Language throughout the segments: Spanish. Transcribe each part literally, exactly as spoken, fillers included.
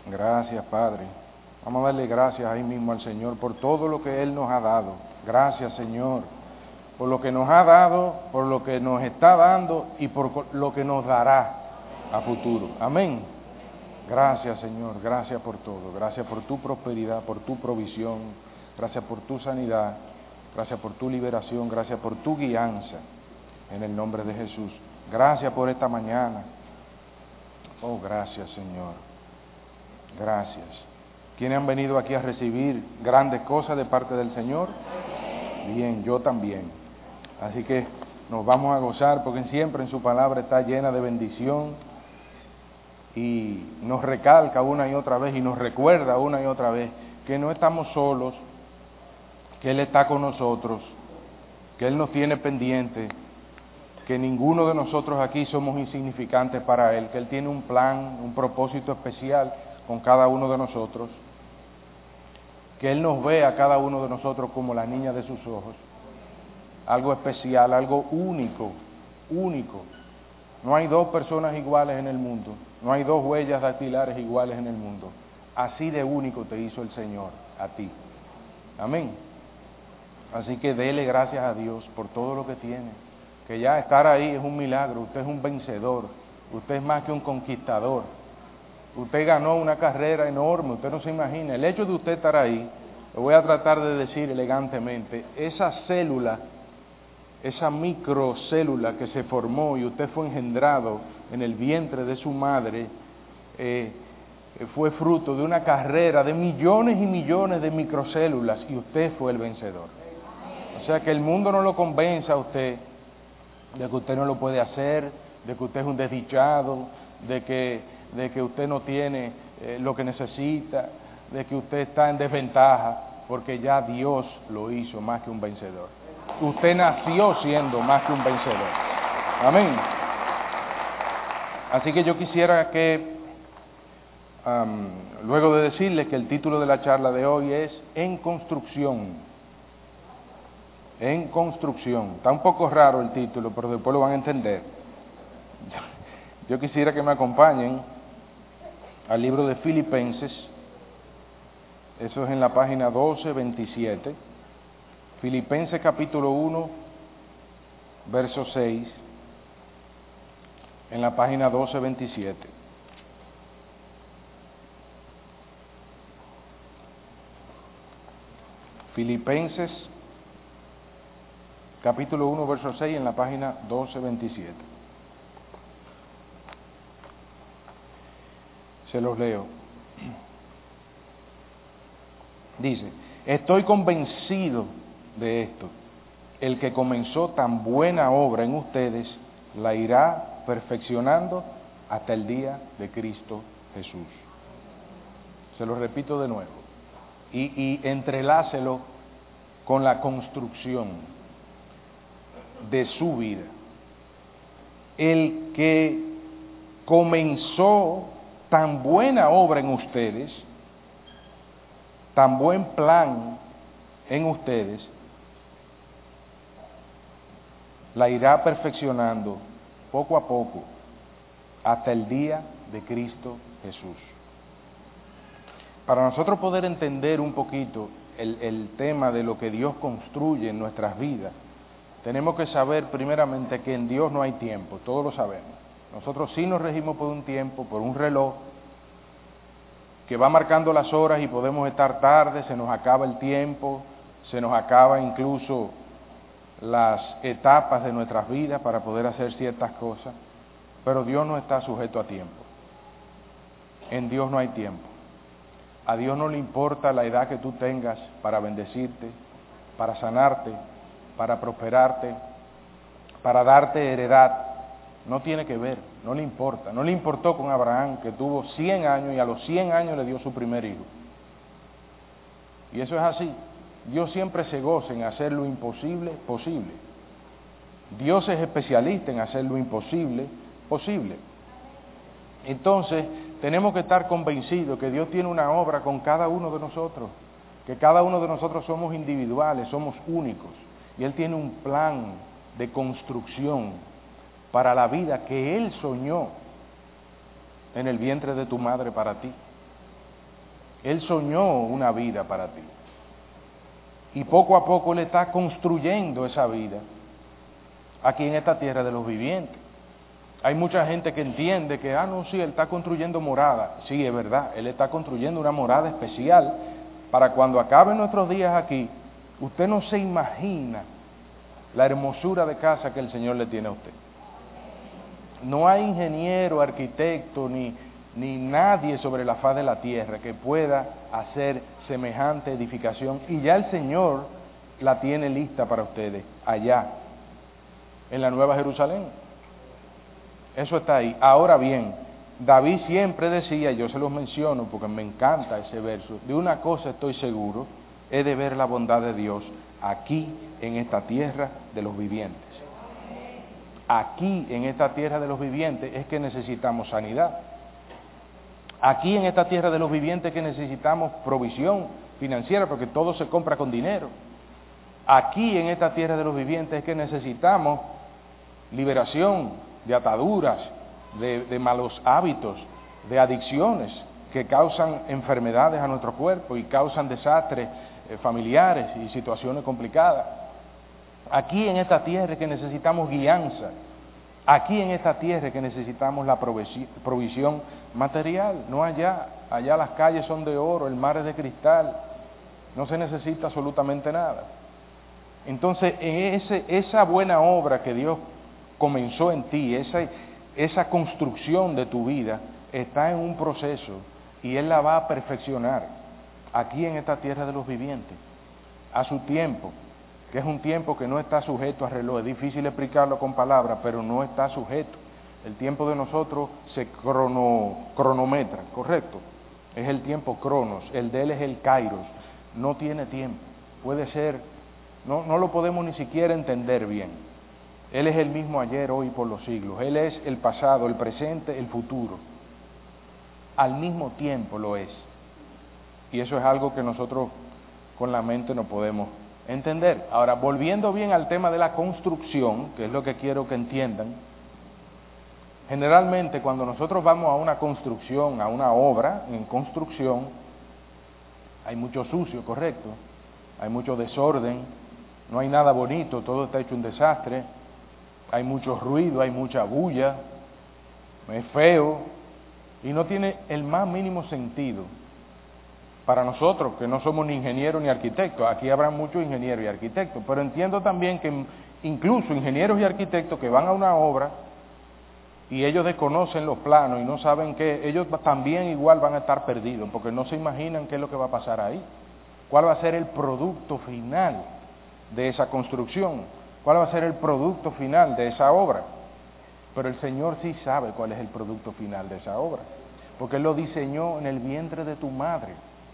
Gracias, Padre. Vamos a darle gracias ahí mismo al Señor por todo lo que Él nos ha dado. Gracias, Señor, por lo que nos ha dado, por lo que nos está dando y por lo que nos dará a futuro. Amén. Gracias, Señor. Gracias por todo. Gracias por tu prosperidad, por tu provisión. Gracias por tu sanidad. Gracias por tu liberación. Gracias por tu guianza. En el nombre de Jesús. Gracias por esta mañana. Oh, gracias, Señor. Gracias. ¿Quiénes han venido aquí a recibir grandes cosas de parte del Señor? Bien, yo también. Así que nos vamos a gozar porque siempre en su palabra está llena de bendición y nos recalca una y otra vez y nos recuerda una y otra vez que no estamos solos, que Él está con nosotros, que Él nos tiene pendiente, que ninguno de nosotros aquí somos insignificantes para Él, que Él tiene un plan, un propósito especial con cada uno de nosotros, que Él nos ve a cada uno de nosotros como la niña de sus ojos, algo especial, algo único, único. No hay dos personas iguales en el mundo, no hay dos huellas dactilares iguales en el mundo. Así de único te hizo el Señor a ti. Amén. Así que dele gracias a Dios por todo lo que tiene, que ya estar ahí es un milagro. Usted es un vencedor, usted es más que un conquistador. Usted ganó una carrera enorme, usted no se imagina. El hecho de usted estar ahí, lo voy a tratar de decir elegantemente, esa célula, esa microcélula que se formó y usted fue engendrado en el vientre de su madre, eh, fue fruto de una carrera de millones y millones de microcélulas y usted fue el vencedor. O sea que el mundo no lo convenza a usted de que usted no lo puede hacer, de que usted es un desdichado, de que... de que usted no tiene eh, lo que necesita, de que usted está en desventaja, porque ya Dios lo hizo más que un vencedor. Usted nació siendo más que un vencedor. Amén. Así que yo quisiera que, um, luego de decirles que el título de la charla de hoy es En Construcción. En Construcción. Está un poco raro el título, pero después lo van a entender. Yo quisiera que me acompañen al libro de Filipenses, eso es en la página doce veintisiete, Filipenses capítulo uno, verso seis, en la página doce veintisiete. Filipenses capítulo uno, verso seis, en la página doce veintisiete. Se los leo. Dice, estoy convencido de esto. El que comenzó tan buena obra en ustedes, la irá perfeccionando hasta el día de Cristo Jesús. Se lo repito de nuevo. Y, y entrelácelo con la construcción de su vida. El que comenzó tan buena obra en ustedes, tan buen plan en ustedes, la irá perfeccionando poco a poco hasta el día de Cristo Jesús. Para nosotros poder entender un poquito el, el tema de lo que Dios construye en nuestras vidas, tenemos que saber primeramente que en Dios no hay tiempo, todos lo sabemos. Nosotros sí nos regimos por un tiempo, por un reloj que va marcando las horas y podemos estar tarde, se nos acaba el tiempo, se nos acaba incluso las etapas de nuestras vidas para poder hacer ciertas cosas, pero Dios no está sujeto a tiempo. En Dios no hay tiempo. A Dios no le importa la edad que tú tengas para bendecirte, para sanarte, para prosperarte, para darte heredad. No tiene que ver, no le importa. No le importó con Abraham, que tuvo cien años y a los cien años le dio su primer hijo. Y eso es así. Dios siempre se goza en hacer lo imposible posible. Dios es especialista en hacer lo imposible posible. Entonces, tenemos que estar convencidos que Dios tiene una obra con cada uno de nosotros, que cada uno de nosotros somos individuales, somos únicos, y Él tiene un plan de construcción para la vida que Él soñó en el vientre de tu madre para ti. Él soñó una vida para ti. Y poco a poco Él está construyendo esa vida aquí en esta tierra de los vivientes. Hay mucha gente que entiende que, ah, no, sí, Él está construyendo morada. Sí, es verdad, Él está construyendo una morada especial para cuando acaben nuestros días aquí. Usted no se imagina la hermosura de casa que el Señor le tiene a usted. No hay ingeniero, arquitecto, ni, ni nadie sobre la faz de la tierra que pueda hacer semejante edificación. Y ya el Señor la tiene lista para ustedes, allá, en la Nueva Jerusalén. Eso está ahí. Ahora bien, David siempre decía, yo se los menciono porque me encanta ese verso, de una cosa estoy seguro, es de ver la bondad de Dios aquí en esta tierra de los vivientes. Aquí en esta tierra de los vivientes es que necesitamos sanidad. Aquí en esta tierra de los vivientes es que necesitamos provisión financiera porque todo se compra con dinero. Aquí en esta tierra de los vivientes es que necesitamos liberación de ataduras, de, de malos hábitos, de adicciones que causan enfermedades a nuestro cuerpo y causan desastres eh, familiares y situaciones complicadas. Aquí en esta tierra es que necesitamos guianza. Aquí en esta tierra es que necesitamos la provisión material, no allá. Allá las calles son de oro, el mar es de cristal, no se necesita absolutamente nada. Entonces, en ese, esa buena obra que Dios comenzó en ti, esa, esa construcción de tu vida, está en un proceso y Él la va a perfeccionar aquí en esta tierra de los vivientes, a su tiempo, que es un tiempo que no está sujeto a reloj. Es difícil explicarlo con palabras, pero no está sujeto. El tiempo de nosotros se crono, cronometra, ¿correcto? Es el tiempo cronos, el de Él es el kairos, no tiene tiempo, puede ser, no, no lo podemos ni siquiera entender bien. Él es el mismo ayer, hoy y por los siglos. Él es el pasado, el presente, el futuro. Al mismo tiempo lo es. Y eso es algo que nosotros con la mente no podemos entender. Ahora, volviendo bien al tema de la construcción, que es lo que quiero que entiendan, generalmente cuando nosotros vamos a una construcción, a una obra en construcción, hay mucho sucio, correcto, hay mucho desorden, no hay nada bonito, todo está hecho un desastre, hay mucho ruido, hay mucha bulla, es feo y no tiene el más mínimo sentido. Para nosotros, que no somos ni ingenieros ni arquitectos, aquí habrá muchos ingenieros y arquitectos, pero entiendo también que incluso ingenieros y arquitectos que van a una obra y ellos desconocen los planos y no saben qué, ellos también igual van a estar perdidos, porque no se imaginan qué es lo que va a pasar ahí, cuál va a ser el producto final de esa construcción, cuál va a ser el producto final de esa obra. Pero el Señor sí sabe cuál es el producto final de esa obra, porque Él lo diseñó en el vientre de tu madre.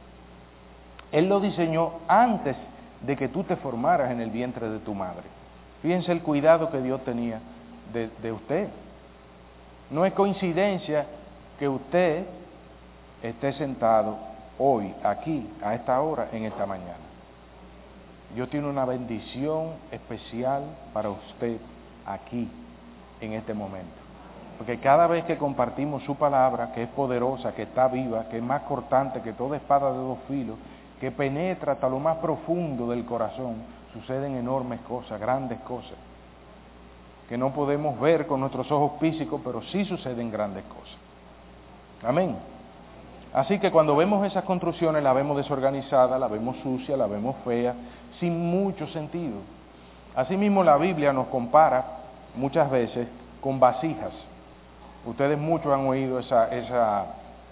Él lo diseñó antes de que tú te formaras en el vientre de tu madre. Fíjense el cuidado que Dios tenía de, de usted. No es coincidencia que usted esté sentado hoy, aquí, a esta hora, en esta mañana. Dios tiene una bendición especial para usted aquí, en este momento. Porque cada vez que compartimos su palabra, que es poderosa, que está viva, que es más cortante que toda espada de dos filos, que penetra hasta lo más profundo del corazón, suceden enormes cosas, grandes cosas, que no podemos ver con nuestros ojos físicos, pero sí suceden grandes cosas. Amén. Así que cuando vemos esas construcciones, la vemos desorganizada, la vemos sucia, la vemos fea, sin mucho sentido. Asimismo, la Biblia nos compara muchas veces con vasijas. Ustedes muchos han oído esa, esa,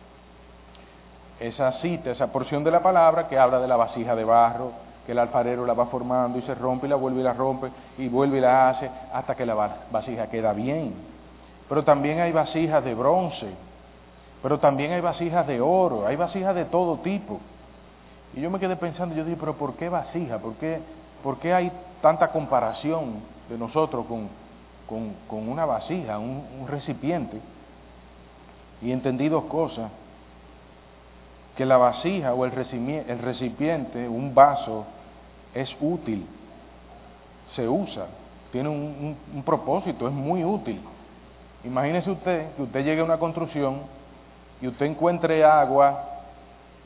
esa cita, esa porción de la palabra que habla de la vasija de barro, que el alfarero la va formando y se rompe y la vuelve y la rompe y vuelve y la hace hasta que la vasija queda bien. Pero también hay vasijas de bronce, pero también hay vasijas de oro, hay vasijas de todo tipo. Y yo me quedé pensando, yo dije, pero ¿por qué vasija? ¿Por qué, por qué hay tanta comparación de nosotros con, con, con una vasija, un, un recipiente? Y entendí dos cosas, que la vasija o el recipiente, el recipiente, un vaso, es útil, se usa, tiene un, un, un propósito, es muy útil. Imagínese usted que usted llegue a una construcción y usted encuentre agua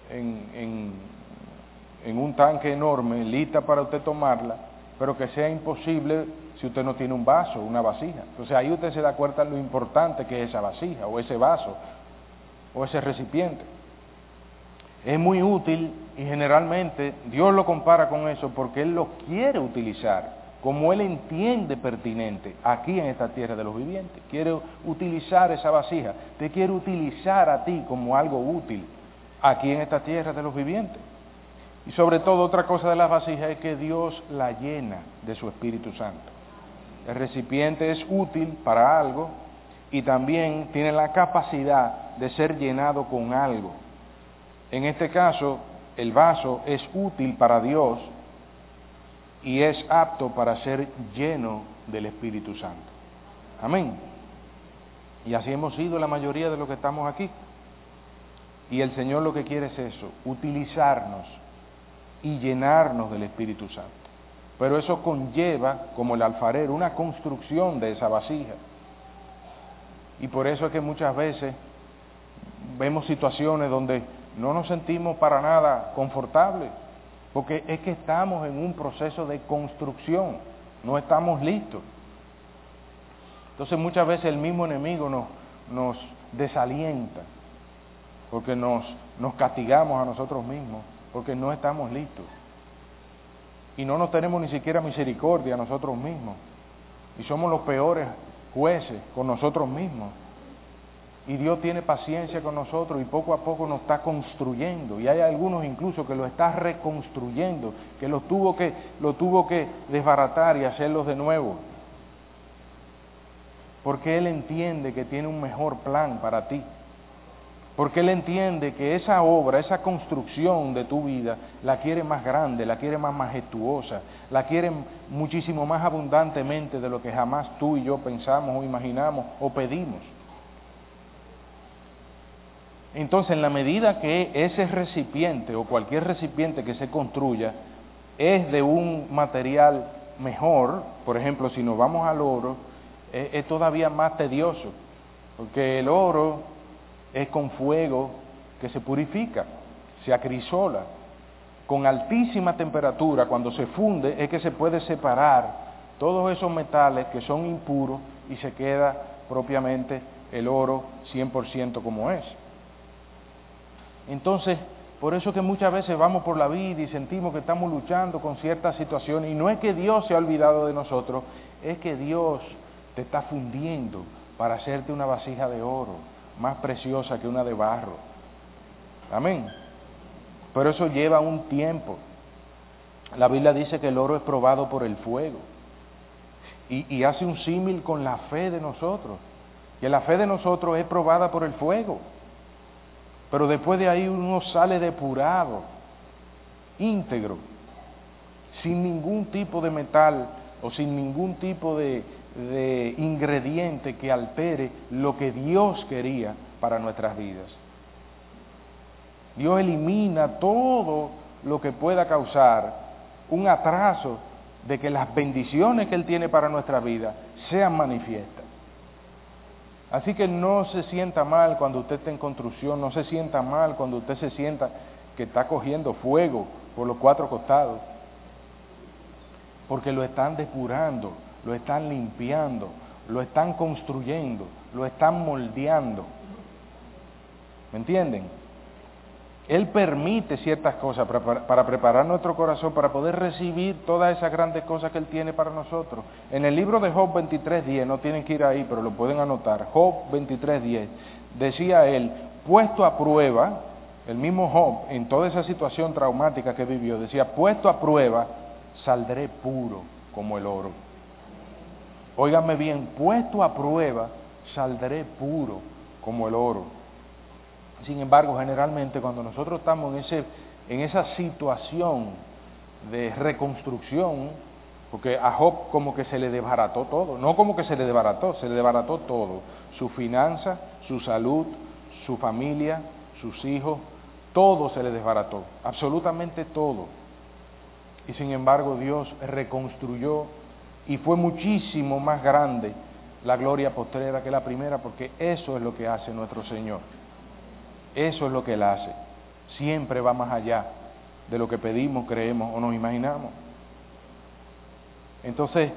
en, en, en un tanque enorme, lista para usted tomarla, pero que sea imposible si usted no tiene un vaso, una vasija. Entonces ahí usted se da cuenta de lo importante que es esa vasija, o ese vaso, o ese recipiente. Es muy útil y generalmente Dios lo compara con eso porque Él lo quiere utilizar como Él entiende pertinente aquí en esta tierra de los vivientes. Quiere utilizar esa vasija, te quiere utilizar a ti como algo útil aquí en esta tierra de los vivientes. Y sobre todo otra cosa de las vasijas es que Dios la llena de su Espíritu Santo. El recipiente es útil para algo y también tiene la capacidad de ser llenado con algo. En este caso, el vaso es útil para Dios y es apto para ser lleno del Espíritu Santo. Amén. Y así hemos sido la mayoría de los que estamos aquí. Y el Señor lo que quiere es eso, utilizarnos y llenarnos del Espíritu Santo. Pero eso conlleva, como el alfarero, una construcción de esa vasija. Y por eso es que muchas veces vemos situaciones donde no nos sentimos para nada confortables, porque es que estamos en un proceso de construcción, no estamos listos. Entonces muchas veces el mismo enemigo nos, nos desalienta, porque nos, nos castigamos a nosotros mismos, porque no estamos listos. Y no nos tenemos ni siquiera misericordia a nosotros mismos, y somos los peores jueces con nosotros mismos. Y Dios tiene paciencia con nosotros y poco a poco nos está construyendo. Y hay algunos incluso que lo está reconstruyendo, que lo tuvo que, lo tuvo que desbaratar y hacerlos de nuevo. Porque Él entiende que tiene un mejor plan para ti. Porque Él entiende que esa obra, esa construcción de tu vida, la quiere más grande, la quiere más majestuosa, la quiere muchísimo más abundantemente de lo que jamás tú y yo pensamos o imaginamos o pedimos. Entonces, en la medida que ese recipiente o cualquier recipiente que se construya es de un material mejor, por ejemplo, si nos vamos al oro, es, es todavía más tedioso, porque el oro es con fuego que se purifica, se acrisola, con altísima temperatura, cuando se funde es que se puede separar todos esos metales que son impuros y se queda propiamente el oro cien por ciento como es. Entonces, por eso que muchas veces vamos por la vida y sentimos que estamos luchando con ciertas situaciones, y no es que Dios se ha olvidado de nosotros, es que Dios te está fundiendo para hacerte una vasija de oro, más preciosa que una de barro. Amén. Pero eso lleva un tiempo. La Biblia dice que el oro es probado por el fuego, y, y hace un símil con la fe de nosotros, que la fe de nosotros es probada por el fuego. Pero después de ahí uno sale depurado, íntegro, sin ningún tipo de metal o sin ningún tipo de, de ingrediente que altere lo que Dios quería para nuestras vidas. Dios elimina todo lo que pueda causar un atraso de que las bendiciones que Él tiene para nuestra vida sean manifiestas. Así que no se sienta mal cuando usted está en construcción, no se sienta mal cuando usted se sienta que está cogiendo fuego por los cuatro costados, porque lo están depurando, lo están limpiando, lo están construyendo, lo están moldeando. ¿Me entienden? Él permite ciertas cosas para, para preparar nuestro corazón para poder recibir todas esas grandes cosas que Él tiene para nosotros. En el libro de Job veintitrés diez, no tienen que ir ahí, pero lo pueden anotar, Job veintitrés diez, decía él, puesto a prueba, el mismo Job, en toda esa situación traumática que vivió, decía, puesto a prueba, saldré puro como el oro. Óiganme bien, puesto a prueba, saldré puro como el oro. Sin embargo, generalmente cuando nosotros estamos en, ese, en esa situación de reconstrucción, porque a Job como que se le desbarató todo, no como que se le desbarató, se le desbarató todo, su finanza, su salud, su familia, sus hijos, todo se le desbarató, absolutamente todo. Y sin embargo Dios reconstruyó y fue muchísimo más grande la gloria postrera que la primera, porque eso es lo que hace nuestro Señor. Eso es lo que Él hace. siempre va más allá de lo que pedimos, creemos o nos imaginamos. Entonces,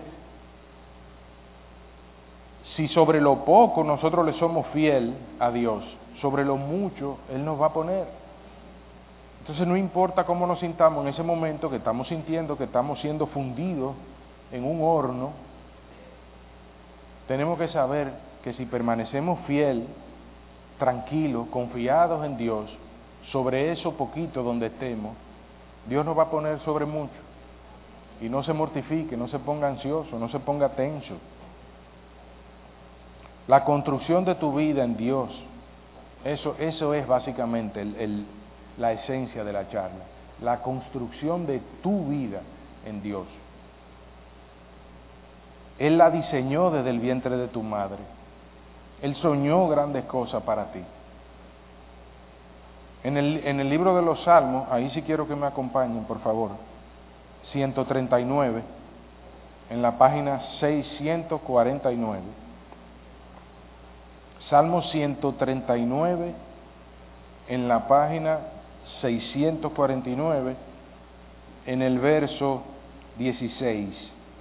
si sobre lo poco nosotros le somos fiel a Dios, sobre lo mucho Él nos va a poner. Entonces no importa cómo nos sintamos en ese momento, que estamos sintiendo que estamos siendo fundidos en un horno, tenemos que saber que si permanecemos fiel, tranquilos, confiados en Dios, sobre eso poquito donde estemos, Dios nos va a poner sobre mucho. Y no se mortifique, no se ponga ansioso, no se ponga tenso. La construcción de tu vida en Dios, eso, eso es básicamente el, el, la esencia de la charla. La construcción de tu vida en Dios. Él la diseñó desde el vientre de tu madre. Él soñó grandes cosas para ti. En el, en el libro de los Salmos, ahí sí quiero que me acompañen, por favor, ciento treinta y nueve, en la página seiscientos cuarenta y nueve. Salmo ciento treinta y nueve, en la página seiscientos cuarenta y nueve, en el verso dieciséis.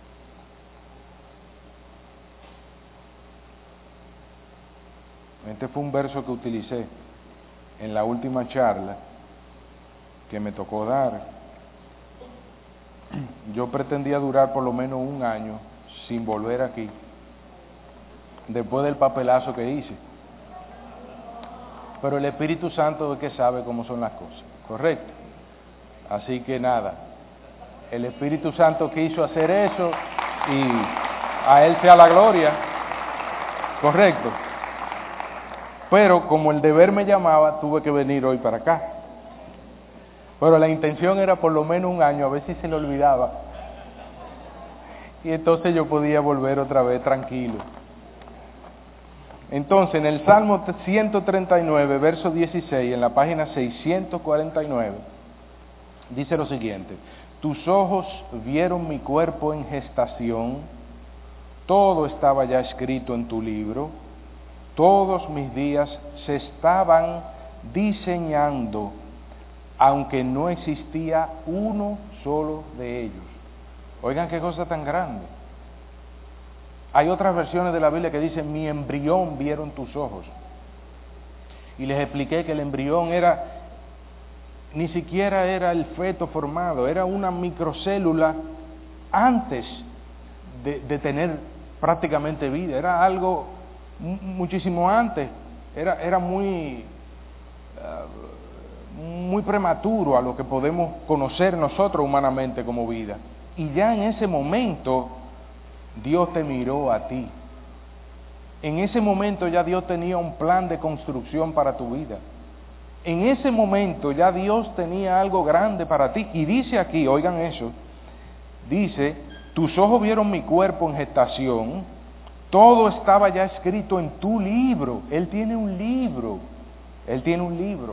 Este fue un verso que utilicé en la última charla que me tocó dar. Yo pretendía durar por lo menos un año sin volver aquí, después del papelazo que hice. Pero el Espíritu Santo es que sabe cómo son las cosas, ¿correcto? Así que nada, el Espíritu Santo quiso hacer eso y a Él sea la gloria, ¿correcto? Pero como el deber me llamaba, tuve que venir hoy para acá. Pero la intención era por lo menos un año, a ver si se le olvidaba. Y entonces yo podía volver otra vez tranquilo. Entonces, en el Salmo ciento treinta y nueve, verso dieciséis, en la página seiscientos cuarenta y nueve, dice lo siguiente: tus ojos vieron mi cuerpo en gestación, todo estaba ya escrito en tu libro, todos mis días se estaban diseñando, aunque no existía uno solo de ellos. Oigan qué cosa tan grande. Hay otras versiones de la Biblia que dicen, mi embrión vieron tus ojos. Y les expliqué que el embrión era, ni siquiera era el feto formado, era una microcélula antes de, de tener prácticamente vida, era algo muchísimo antes, era, era muy, uh, muy prematuro a lo que podemos conocer nosotros humanamente como vida. Y ya en ese momento Dios te miró a ti. En ese momento ya Dios tenía un plan de construcción para tu vida. En ese momento ya Dios tenía algo grande para ti. Y dice aquí, oigan eso, dice, tus ojos vieron mi cuerpo en gestación, todo estaba ya escrito en tu libro. Él tiene un libro, Él tiene un libro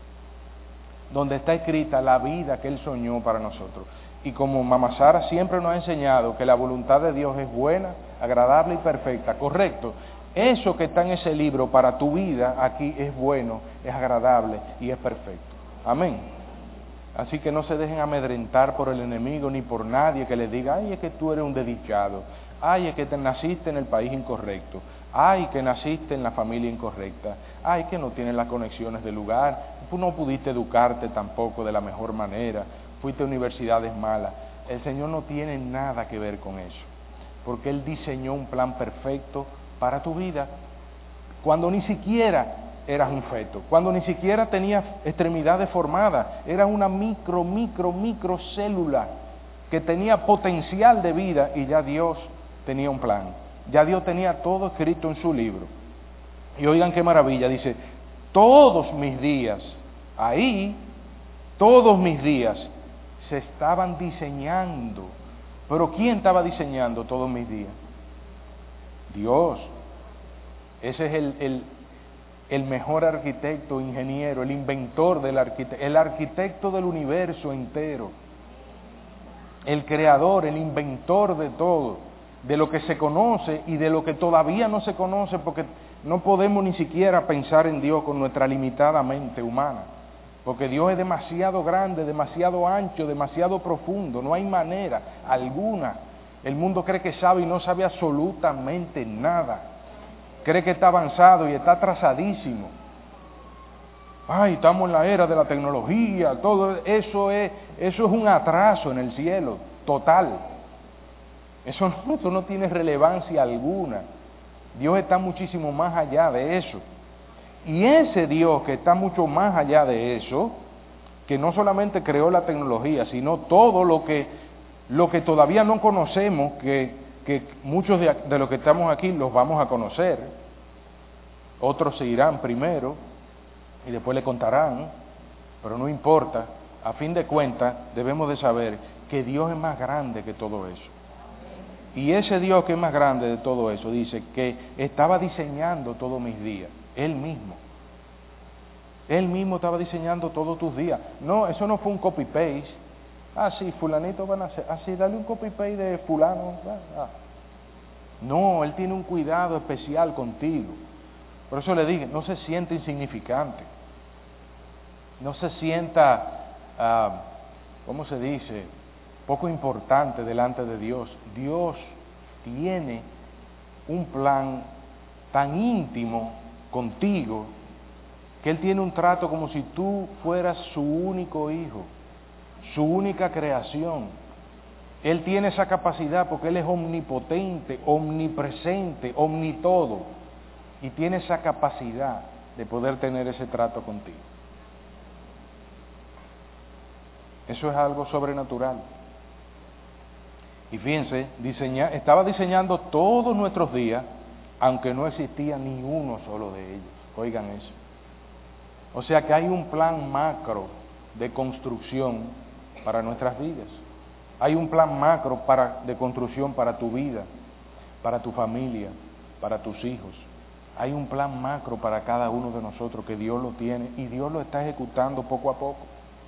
donde está escrita la vida que Él soñó para nosotros. Y como Mamá Sara siempre nos ha enseñado que la voluntad de Dios es buena, agradable y perfecta, correcto. Eso que está en ese libro para tu vida aquí es bueno, es agradable y es perfecto. Amén. Así que no se dejen amedrentar por el enemigo ni por nadie que les diga, ay, es que tú eres un desdichado, ay, es que te naciste en el país incorrecto, ay, que naciste en la familia incorrecta, ay, que no tienes las conexiones del lugar, tú no pudiste educarte tampoco de la mejor manera, fuiste a universidades malas. El Señor no tiene nada que ver con eso, porque Él diseñó un plan perfecto para tu vida cuando ni siquiera eras un feto, cuando ni siquiera tenías extremidades formadas, era una micro, micro, micro célula que tenía potencial de vida y ya Dios tenía un plan, ya Dios tenía todo escrito en su libro. Y oigan qué maravilla, dice, todos mis días, ahí, todos mis días se estaban diseñando. Pero ¿quién estaba diseñando todos mis días? Dios. Ese es el, el, el mejor arquitecto, ingeniero, el inventor del arquitecto, el arquitecto del universo entero, el creador, el inventor de todo, de lo que se conoce y de lo que todavía no se conoce, porque no podemos ni siquiera pensar en Dios con nuestra limitada mente humana. Porque Dios es demasiado grande, demasiado ancho, demasiado profundo. No hay manera alguna. El mundo cree que sabe y no sabe absolutamente nada. Cree que está avanzado y está atrasadísimo. Ay, estamos en la era de la tecnología, todo eso es, eso es un atraso en el cielo, total. Eso no, eso no tiene relevancia alguna. Dios está muchísimo más allá de eso. Y ese Dios que está mucho más allá de eso, que no solamente creó la tecnología, sino todo lo que, lo que todavía no conocemos, que, que muchos de, de los que estamos aquí los vamos a conocer, otros se irán primero y después le contarán, pero no importa, a fin de cuentas debemos de saber que Dios es más grande que todo eso. Y ese Dios que es más grande de todo eso, dice que estaba diseñando todos mis días, Él mismo. Él mismo estaba diseñando todos tus días. No, eso no fue un copy-paste. Ah, sí, fulanito van a hacer, ah, sí, dale un copy-paste de fulano. Ah. No, Él tiene un cuidado especial contigo. Por eso le dije, no se sienta insignificante. No se sienta, ah, ¿cómo se dice?, poco importante delante de Dios. Dios tiene un plan tan íntimo contigo que Él tiene un trato como si tú fueras su único hijo, su única creación. Él tiene esa capacidad porque Él es omnipotente, omnipresente, omnitodo, y tiene esa capacidad de poder tener ese trato contigo. Eso es algo sobrenatural. Y fíjense, diseña, estaba diseñando todos nuestros días, aunque no existía ni uno solo de ellos. Oigan eso. O sea que hay un plan macro de construcción para nuestras vidas. Hay un plan macro para, de construcción para tu vida, para tu familia, para tus hijos. Hay un plan macro para cada uno de nosotros que Dios lo tiene y Dios lo está ejecutando poco a poco.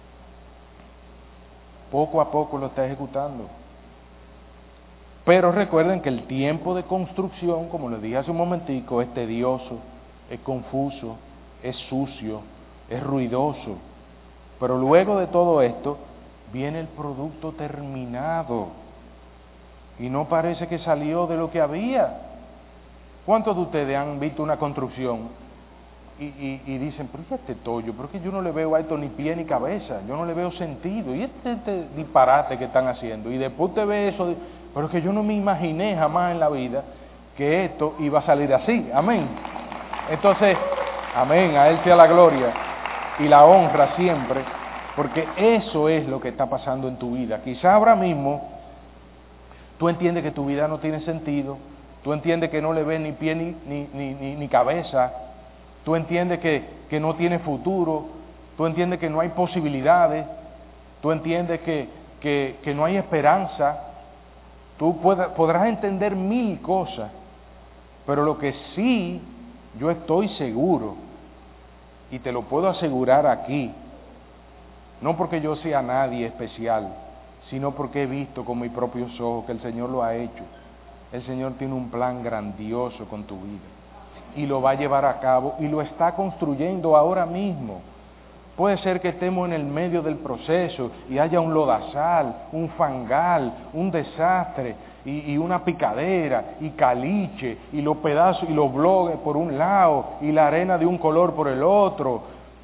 Poco a poco lo está ejecutando. Pero recuerden que el tiempo de construcción, como les dije hace un momentico, es tedioso, es confuso, es sucio, es ruidoso. Pero luego de todo esto, viene el producto terminado. Y no parece que salió de lo que había. ¿Cuántos de ustedes han visto una construcción y, y, y dicen, pero ¿qué es este tollo? ¿Pero es que yo no le veo a esto ni pie ni cabeza? Yo no le veo sentido. ¿Y este, este disparate que están haciendo? Y después usted ve eso, pero es que yo no me imaginé jamás en la vida que esto iba a salir así. Amén. Entonces, amén, a Él sea la gloria y la honra siempre, porque eso es lo que está pasando en tu vida. Quizá ahora mismo tú entiendes que tu vida no tiene sentido, tú entiendes que no le ves ni pie ni, ni, ni, ni, ni cabeza, tú entiendes que, que no tiene futuro, tú entiendes que no hay posibilidades, tú entiendes que, que, que no hay esperanza, tú puedas, podrás entender mil cosas, pero lo que sí yo estoy seguro, y te lo puedo asegurar aquí, no porque yo sea nadie especial, sino porque he visto con mis propios ojos que el Señor lo ha hecho. El Señor tiene un plan grandioso con tu vida y lo va a llevar a cabo y lo está construyendo ahora mismo. Puede ser que estemos en el medio del proceso y haya un lodazal, un fangal, un desastre y, y una picadera y caliche y los pedazos y los bloques por un lado y la arena de un color por el otro.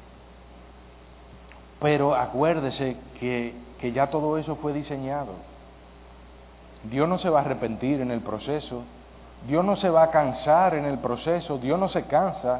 Pero acuérdese que, que ya todo eso fue diseñado. Dios no se va a arrepentir en el proceso, Dios no se va a cansar en el proceso, Dios no se cansa.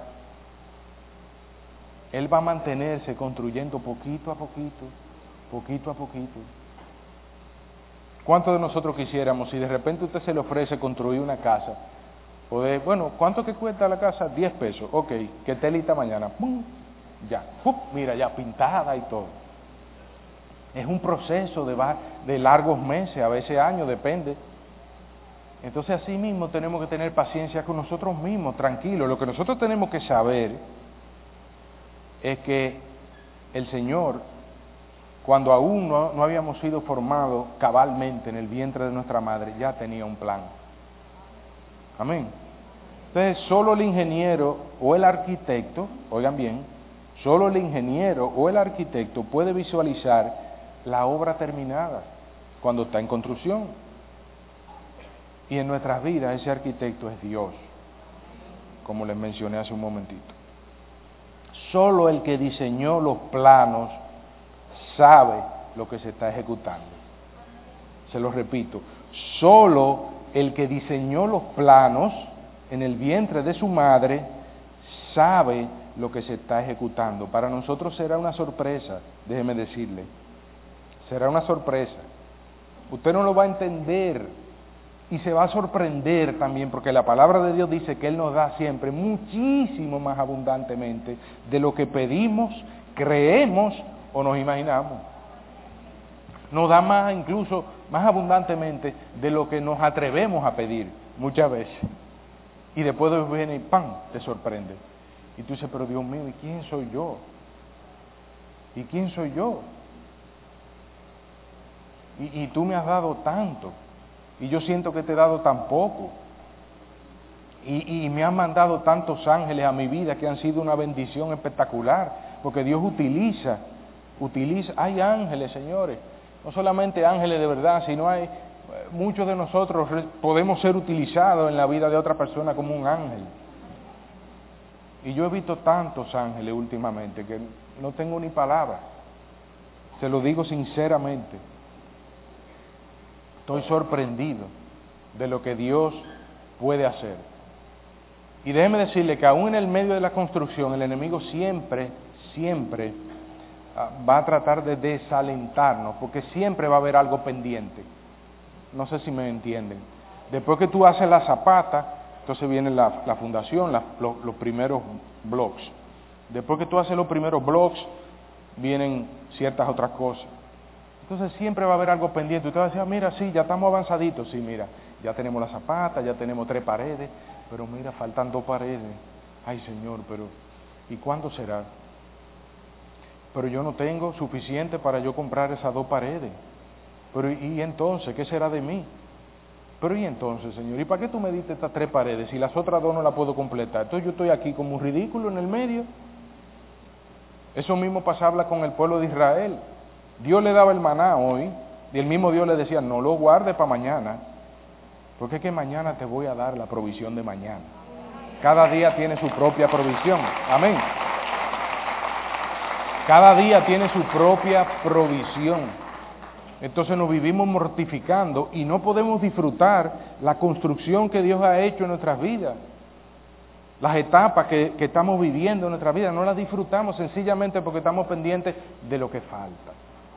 Él va a mantenerse construyendo poquito a poquito, poquito a poquito. ¿Cuántos de nosotros quisiéramos, si de repente usted se le ofrece construir una casa, poder, bueno, ¿cuánto que cuesta la casa? diez pesos, ok, que esté lista mañana, ¡pum! Ya, ¡pum! Mira, ya pintada y todo. Es un proceso de, de largos meses, a veces años, depende. Entonces así mismo tenemos que tener paciencia con nosotros mismos, tranquilos. Lo que nosotros tenemos que saber es que el Señor, cuando aún no, no habíamos sido formados cabalmente en el vientre de nuestra madre, ya tenía un plan. Amén. Entonces, solo el ingeniero o el arquitecto, oigan bien, Solo el ingeniero o el arquitecto puede visualizar la obra terminada cuando está en construcción. Y en nuestras vidas ese arquitecto es Dios, como les mencioné hace un momentito. Solo el que diseñó los planos sabe lo que se está ejecutando. Se lo repito, solo el que diseñó los planos en el vientre de su madre sabe lo que se está ejecutando. Para nosotros será una sorpresa, déjeme decirle, será una sorpresa. Usted no lo va a entender y se va a sorprender también, porque la palabra de Dios dice que Él nos da siempre muchísimo más abundantemente de lo que pedimos, creemos o nos imaginamos. Nos da más, incluso más abundantemente de lo que nos atrevemos a pedir muchas veces. Y después viene y ¡pam!, te sorprende. Y tú dices, pero Dios mío, ¿y quién soy yo? ¿Y quién soy yo? Y, y tú me has dado tanto, y yo siento que te he dado tan poco. Y, y me han mandado tantos ángeles a mi vida que han sido una bendición espectacular, porque Dios utiliza, utiliza, hay ángeles, señores, no solamente ángeles de verdad, sino hay, muchos de nosotros podemos ser utilizados en la vida de otra persona como un ángel. Y yo he visto tantos ángeles últimamente que no tengo ni palabras, se lo digo sinceramente. Estoy sorprendido de lo que Dios puede hacer. Y déjeme decirle que aún en el medio de la construcción, el enemigo siempre, siempre uh, va a tratar de desalentarnos, porque siempre va a haber algo pendiente. No sé si me entienden. Después que tú haces la zapata, entonces viene la, la fundación, la, lo, los primeros blocks. Después que tú haces los primeros blocks, vienen ciertas otras cosas. Entonces siempre va a haber algo pendiente. Usted va a decir, ah, mira, sí, ya estamos avanzaditos. Sí, mira, ya tenemos la zapata, ya tenemos tres paredes, pero mira, faltan dos paredes. Ay, Señor, pero ¿y cuándo será? Pero yo no tengo suficiente para yo comprar esas dos paredes. Pero ¿y entonces qué será de mí? Pero ¿y entonces, Señor? ¿Y para qué tú me diste estas tres paredes si las otras dos no las puedo completar? Entonces yo estoy aquí como un ridículo en el medio. Eso mismo pasaba con el pueblo de Israel. Dios le daba el maná hoy, y el mismo Dios le decía, no lo guarde para mañana, porque es que mañana te voy a dar la provisión de mañana. Cada día tiene su propia provisión. Amén. Cada día tiene su propia provisión. Entonces nos vivimos mortificando y no podemos disfrutar la construcción que Dios ha hecho en nuestras vidas. Las etapas que, que estamos viviendo en nuestra vida no las disfrutamos sencillamente porque estamos pendientes de lo que falta.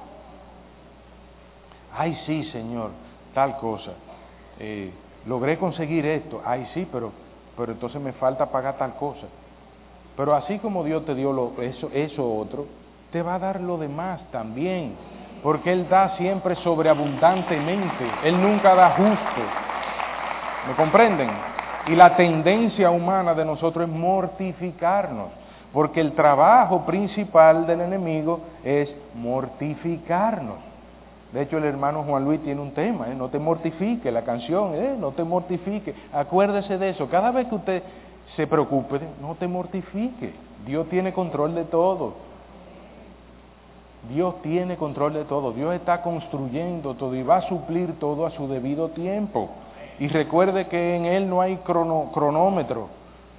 Ay, sí, Señor, tal cosa. Eh, logré conseguir esto. Ay, sí, pero, pero entonces me falta pagar tal cosa. Pero así como Dios te dio lo, eso, eso otro, te va a dar lo demás también. Porque Él da siempre sobreabundantemente. Él nunca da justo. ¿Me comprenden? Y la tendencia humana de nosotros es mortificarnos. Porque el trabajo principal del enemigo es mortificarnos. De hecho, el hermano Juan Luis tiene un tema, ¿eh? No te mortifique, la canción, ¿eh? No te mortifique. Acuérdese de eso. Cada vez que usted se preocupe, no te mortifique. Dios tiene control de todo. Dios tiene control de todo. Dios está construyendo todo y va a suplir todo a su debido tiempo. Y recuerde que en Él no hay crono, cronómetro.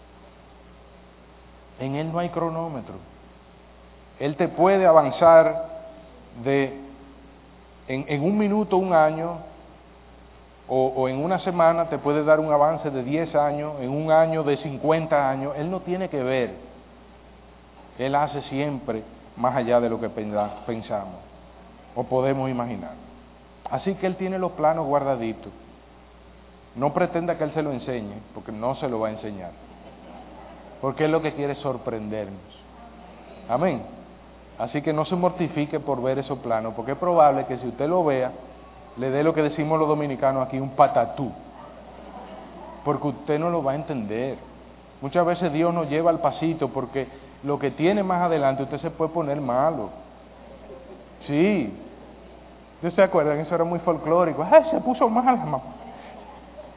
En Él no hay cronómetro. Él te puede avanzar de... En, en un minuto, un año, o, o en una semana te puede dar un avance de diez años, en un año de cincuenta años. Él no tiene que ver. Él hace siempre más allá de lo que pensamos o podemos imaginar. Así que Él tiene los planos guardaditos. No pretenda que Él se lo enseñe, porque no se lo va a enseñar. Porque Él lo que quiere es sorprendernos. Amén. Así que no se mortifique por ver esos planos, porque es probable que si usted lo vea, le dé lo que decimos los dominicanos aquí, un patatú. Porque usted no lo va a entender. Muchas veces Dios nos lleva al pasito, porque lo que tiene más adelante usted se puede poner malo. Sí. ¿Ustedes se acuerdan? Eso era muy folclórico. ¡Ay, se puso mal, mamá!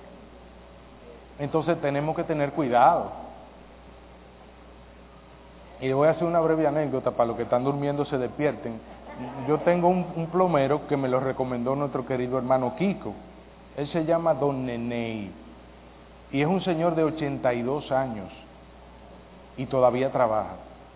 Entonces tenemos que tener cuidado. Y le voy a hacer una breve anécdota para los que están durmiendo se despierten. Yo tengo un, un plomero que me lo recomendó nuestro querido hermano Kiko. Él se llama Don Neney y es un señor de ochenta y dos años y todavía trabaja.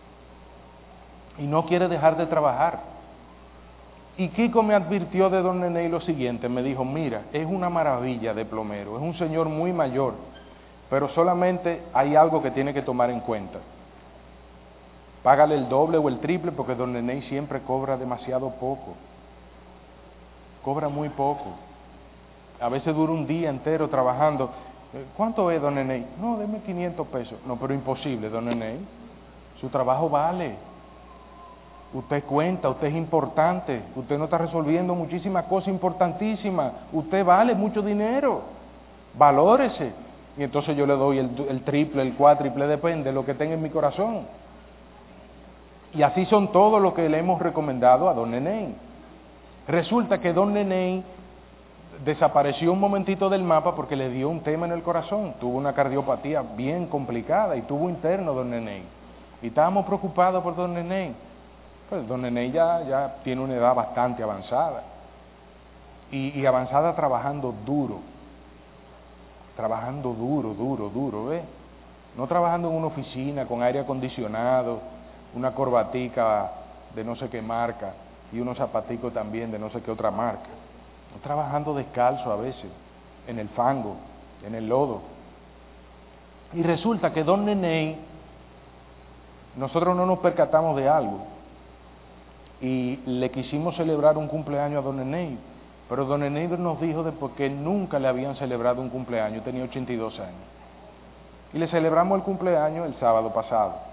Y no quiere dejar de trabajar. Y Kiko me advirtió de Don Neney lo siguiente, me dijo, mira, es una maravilla de plomero, es un señor muy mayor, pero solamente hay algo que tiene que tomar en cuenta. Págale el doble o el triple porque Don Neney siempre cobra demasiado poco. Cobra muy poco. A veces dura un día entero trabajando. ¿Cuánto es, Don Neney? No, deme quinientos pesos. No, pero imposible, Don Neney. Su trabajo vale. Usted cuenta, usted es importante. Usted no está resolviendo muchísimas cosas importantísimas. Usted vale mucho dinero. Valórese. Y entonces yo le doy el, el triple, el cuádruple, depende de lo que tenga en mi corazón. Y así son todos los que le hemos recomendado a Don Neney. Resulta que Don Neney desapareció un momentito del mapa porque le dio un tema en el corazón. Tuvo una cardiopatía bien complicada y tuvo interno Don Neney. Y estábamos preocupados por Don Neney. Pues Don Neney ya, ya tiene una edad bastante avanzada. Y, y avanzada trabajando duro. Trabajando duro, duro, duro, ¿ves? No trabajando en una oficina con aire acondicionado, una corbatica de no sé qué marca y unos zapaticos también de no sé qué otra marca. No trabajando descalzo a veces, en el fango, en el lodo. Y resulta que Don Neney, nosotros no nos percatamos de algo y le quisimos celebrar un cumpleaños a Don Neney, pero Don Neney nos dijo después que nunca le habían celebrado un cumpleaños, tenía ochenta y dos años. Y le celebramos el cumpleaños el sábado pasado.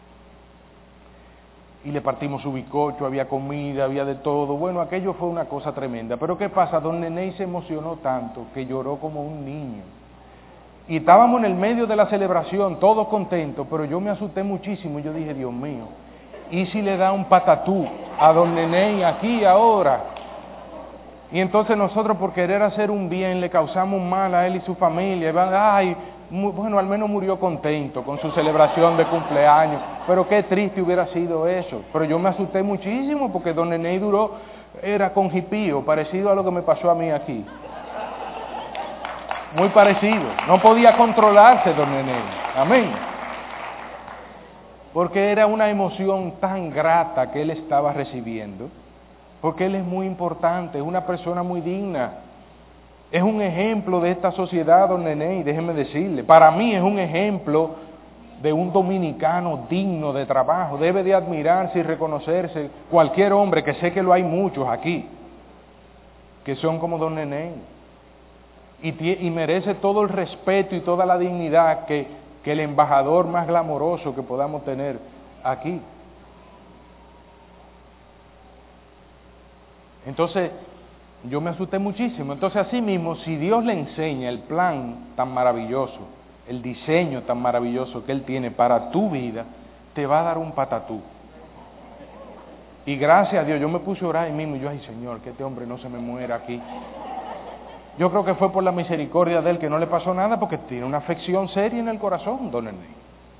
Y le partimos su bizcocho, había comida, había de todo. Bueno, aquello fue una cosa tremenda. Pero ¿qué pasa? Don Neney se emocionó tanto que lloró como un niño. Y estábamos en el medio de la celebración, todos contentos, pero yo me asusté muchísimo y yo dije, Dios mío, ¿y si le da un patatú a Don Neney aquí ahora? Y entonces nosotros por querer hacer un bien le causamos mal a él y su familia. Y van, ay, bueno, al menos murió contento con su celebración de cumpleaños, pero qué triste hubiera sido eso. Pero yo me asusté muchísimo porque Don Neney duró, era conjipío, parecido a lo que me pasó a mí aquí. Muy parecido, no podía controlarse Don Neney, amén. Porque era una emoción tan grata que él estaba recibiendo, porque él es muy importante, es una persona muy digna. Es un ejemplo de esta sociedad, Don Neney, déjeme decirle. Para mí es un ejemplo de un dominicano digno de trabajo. Debe de admirarse y reconocerse cualquier hombre, que sé que lo hay muchos aquí, que son como Don Neney. Y, y merece todo el respeto y toda la dignidad que, que el embajador más glamoroso que podamos tener aquí. Entonces, yo me asusté muchísimo. Entonces, así mismo, si Dios le enseña el plan tan maravilloso, el diseño tan maravilloso que Él tiene para tu vida, te va a dar un patatú. Y gracias a Dios, yo me puse a orar ahí mismo y yo, ay Señor, que este hombre no se me muera aquí. Yo creo que fue por la misericordia de Él que no le pasó nada, porque tiene una afección seria en el corazón, Don Neney.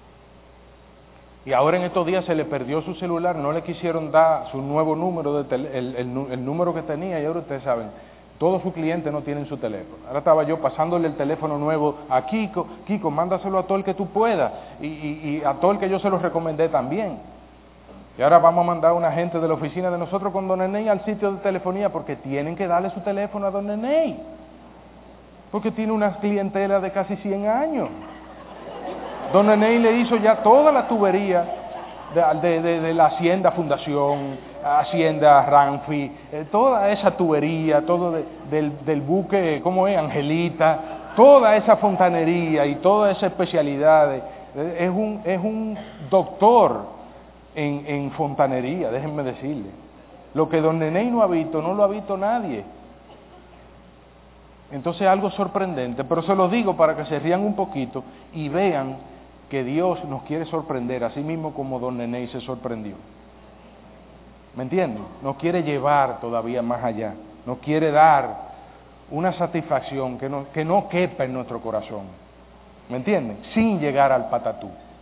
Y ahora en estos días se le perdió su celular, no le quisieron dar su nuevo número, de tele, el, el, el número que tenía, y ahora ustedes saben, todos sus clientes no tienen su teléfono. Ahora estaba yo pasándole el teléfono nuevo a Kiko, Kiko, mándaselo a todo el que tú puedas, y, y, y a todo el que yo se lo recomendé también. Y ahora vamos a mandar a una gente de la oficina de nosotros con Don Neney al sitio de telefonía, porque tienen que darle su teléfono a Don Neney, porque tiene una clientela de casi cien años. Don Neney le hizo ya toda la tubería de, de, de, de la Hacienda Fundación, Hacienda Ranfi, eh, toda esa tubería, todo de, del, del buque, ¿cómo es? Angelita, toda esa fontanería y toda esa especialidad. De, de, es, un, es un doctor en, en fontanería, déjenme decirle. Lo que Don Neney no ha visto, no lo ha visto nadie. Entonces algo sorprendente, pero se lo digo para que se rían un poquito y vean que Dios nos quiere sorprender, así mismo como Don Neney se sorprendió. ¿Me entienden? Nos quiere llevar todavía más allá, nos quiere dar una satisfacción que no, que no quepa en nuestro corazón. ¿Me entienden? Sin llegar al patatú.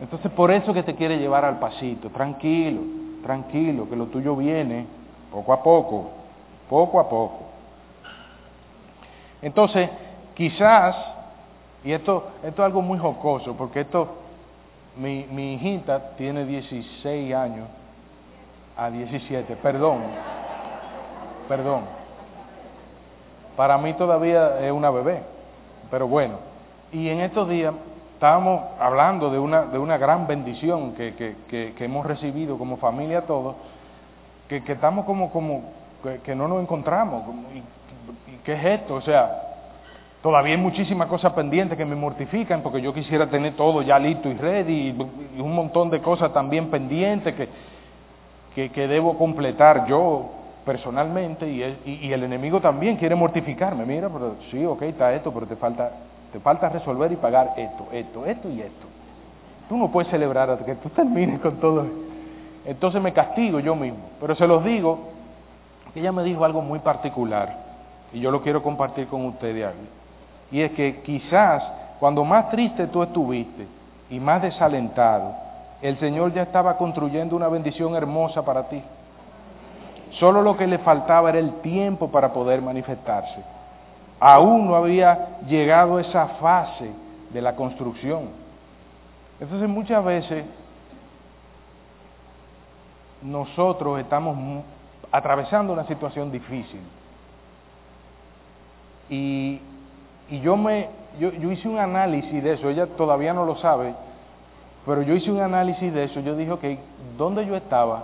Entonces por eso que te quiere llevar al pasito, tranquilo, tranquilo, que lo tuyo viene poco a poco, poco a poco. Entonces, quizás, y esto, esto es algo muy jocoso, porque esto, mi, mi hijita tiene dieciséis años a diecisiete, perdón, perdón, para mí todavía es una bebé, pero bueno, y en estos días estábamos hablando de una, de una gran bendición que, que, que, que hemos recibido como familia todos, que, que estamos como, como que, que no nos encontramos, y, y ¿qué es esto? O sea, todavía hay muchísimas cosas pendientes que me mortifican, porque yo quisiera tener todo ya listo y ready, y, y un montón de cosas también pendientes que, que, que debo completar yo personalmente, y el, y, y el enemigo también quiere mortificarme. Mira, pero sí, ok, está esto, pero te falta... Te falta resolver y pagar esto, esto, esto y esto. Tú no puedes celebrar hasta que tú termines con todo. Entonces me castigo yo mismo. Pero se los digo, que ella me dijo algo muy particular, y yo lo quiero compartir con ustedes aquí. Y es que quizás cuando más triste tú estuviste y más desalentado, el Señor ya estaba construyendo una bendición hermosa para ti. Solo lo que le faltaba era el tiempo para poder manifestarse. Aún no había llegado esa fase de la construcción. Entonces muchas veces nosotros estamos atravesando una situación difícil. Y, y yo, me, yo, yo hice un análisis de eso, ella todavía no lo sabe, pero yo hice un análisis de eso. Yo dije, ok, ¿dónde yo estaba?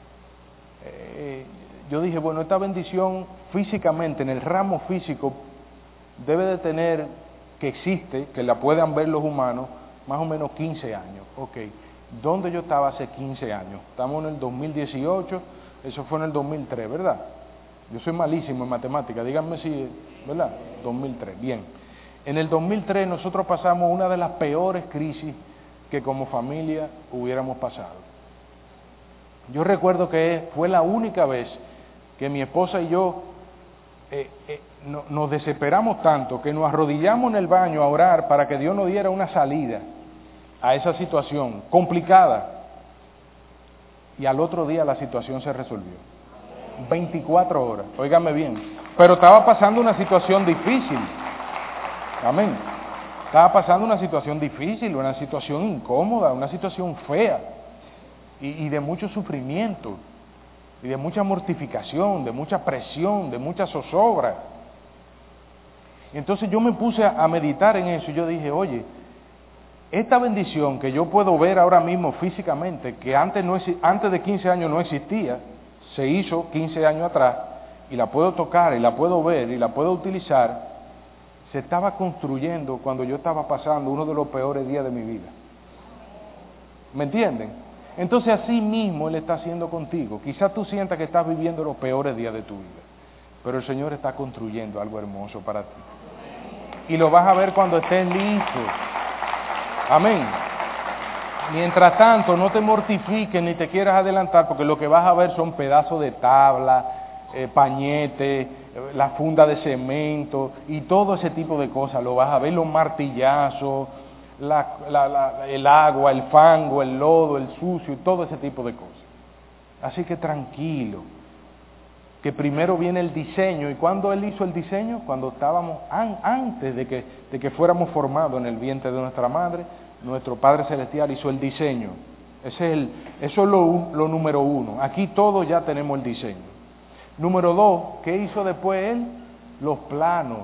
Eh, yo dije, bueno, esta bendición físicamente, en el ramo físico, debe de tener, que existe, que la puedan ver los humanos, más o menos quince años. Ok, ¿dónde yo estaba hace quince años? Estamos en el dos mil dieciocho, eso fue en el dos mil tres, ¿verdad? Yo soy malísimo en matemáticas, díganme si, ¿verdad? dos mil tres, bien. En el dos mil tres nosotros pasamos una de las peores crisis que como familia hubiéramos pasado. Yo recuerdo que fue la única vez que mi esposa y yo eh, eh, no, nos desesperamos tanto que nos arrodillamos en el baño a orar para que Dios nos diera una salida a esa situación complicada, y al otro día la situación se resolvió. veinticuatro horas, óigame bien, pero estaba pasando una situación difícil, amén, estaba pasando una situación difícil, una situación incómoda, una situación fea, y, y de mucho sufrimiento, y de mucha mortificación, de mucha presión, de mucha zozobra. Entonces yo me puse a, a meditar en eso, y yo dije, oye, esta bendición que yo puedo ver ahora mismo físicamente, que antes, no, antes de quince años no existía, se hizo quince años atrás, y la puedo tocar, y la puedo ver, y la puedo utilizar, se estaba construyendo cuando yo estaba pasando uno de los peores días de mi vida. ¿Me entienden? Entonces así mismo Él está haciendo contigo. Quizás tú sientas que estás viviendo los peores días de tu vida, pero el Señor está construyendo algo hermoso para ti. Y lo vas a ver cuando estés listo. Amén. Mientras tanto, no te mortifiques ni te quieras adelantar, porque lo que vas a ver son pedazos de tabla, eh, pañete, la funda de cemento y todo ese tipo de cosas. Lo vas a ver, los martillazos, la, la, la, el agua, el fango, el lodo, el sucio y todo ese tipo de cosas. Así que tranquilo, que primero viene el diseño. ¿Y cuándo Él hizo el diseño? Cuando estábamos, an, antes de que, de que fuéramos formados en el vientre de nuestra madre, nuestro Padre Celestial hizo el diseño. Ese es el, eso es lo, lo número uno. Aquí todos ya tenemos el diseño. Número dos, ¿qué hizo después Él? Los planos.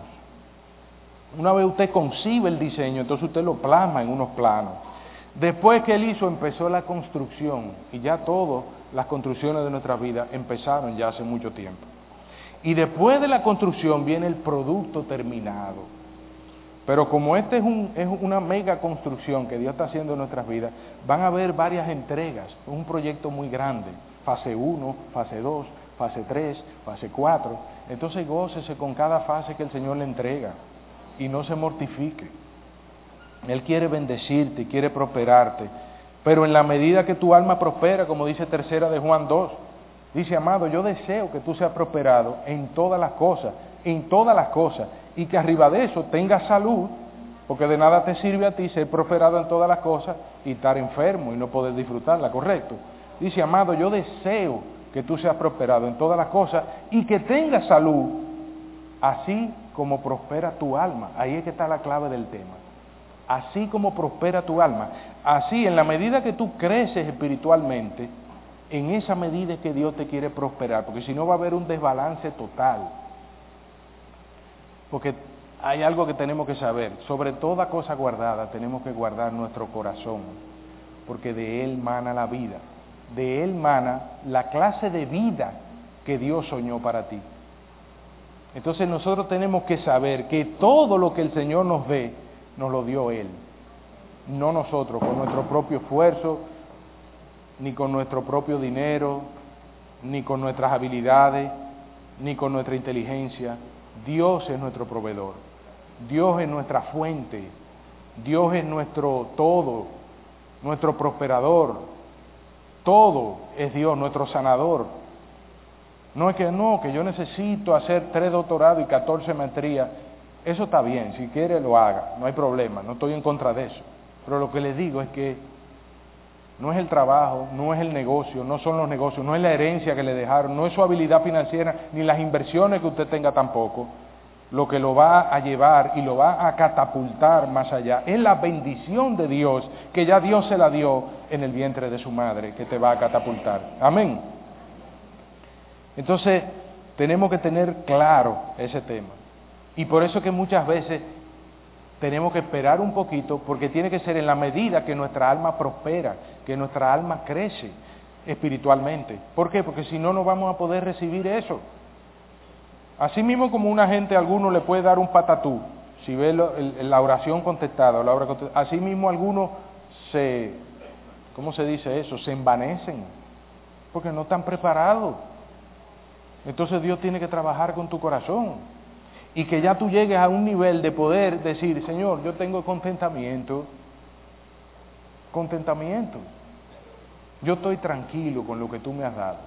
Una vez usted concibe el diseño, entonces usted lo plasma en unos planos. Después que Él hizo, empezó la construcción, y ya todas las construcciones de nuestra vida empezaron ya hace mucho tiempo. Y después de la construcción viene el producto terminado. Pero como esta es, un, es una mega construcción que Dios está haciendo en nuestras vidas, van a haber varias entregas, es un proyecto muy grande, fase uno, fase dos, fase tres, fase cuatro. Entonces gócese con cada fase que el Señor le entrega y no se mortifique. Él quiere bendecirte, quiere prosperarte, pero en la medida que tu alma prospera, como dice tercera de Juan dos, dice, amado, yo deseo que tú seas prosperado en todas las cosas, en todas las cosas, y que arriba de eso tengas salud, Porque de nada te sirve a ti ser prosperado en todas las cosas y estar enfermo y no poder disfrutarla, ¿correcto? Dice, amado, yo deseo que tú seas prosperado en todas las cosas y que tengas salud, así como prospera tu alma. Ahí es que está la clave del tema. Así como prospera tu alma. Así, en la medida que tú creces espiritualmente, en esa medida es que Dios te quiere prosperar, porque si no va a haber un desbalance total. Porque hay algo que tenemos que saber, sobre toda cosa guardada tenemos que guardar nuestro corazón, porque de él mana la vida, de él mana la clase de vida que Dios soñó para ti. Entonces nosotros tenemos que saber que todo lo que el Señor nos dé, nos lo dio Él, no nosotros, con nuestro propio esfuerzo, ni con nuestro propio dinero, ni con nuestras habilidades, ni con nuestra inteligencia. Dios es nuestro proveedor, Dios es nuestra fuente, Dios es nuestro todo, nuestro prosperador, todo es Dios, nuestro sanador. No es que no, que yo necesito hacer tres doctorados y catorce maestrías. Eso está bien, si quiere lo haga, no hay problema, no estoy en contra de eso. Pero lo que les digo es que no es el trabajo, no es el negocio, no son los negocios, no es la herencia que le dejaron, no es su habilidad financiera, ni las inversiones que usted tenga tampoco. Lo que lo va a llevar y lo va a catapultar más allá es la bendición de Dios, que ya Dios se la dio en el vientre de su madre, que te va a catapultar. Amén. Entonces, tenemos que tener claro ese tema. Y por eso que muchas veces tenemos que esperar un poquito, porque tiene que ser en la medida que nuestra alma prospera, que nuestra alma crece espiritualmente. ¿Por qué? Porque si no, no vamos a poder recibir eso. Así mismo como una gente, a alguno le puede dar un patatú, si ve lo, el, la oración contestada, la oración contestada, así mismo algunos se, ¿cómo se dice eso? Se envanecen, porque no están preparados. Entonces Dios tiene que trabajar con tu corazón, y que ya tú llegues a un nivel de poder decir, Señor, yo tengo contentamiento, contentamiento, yo estoy tranquilo con lo que tú me has dado.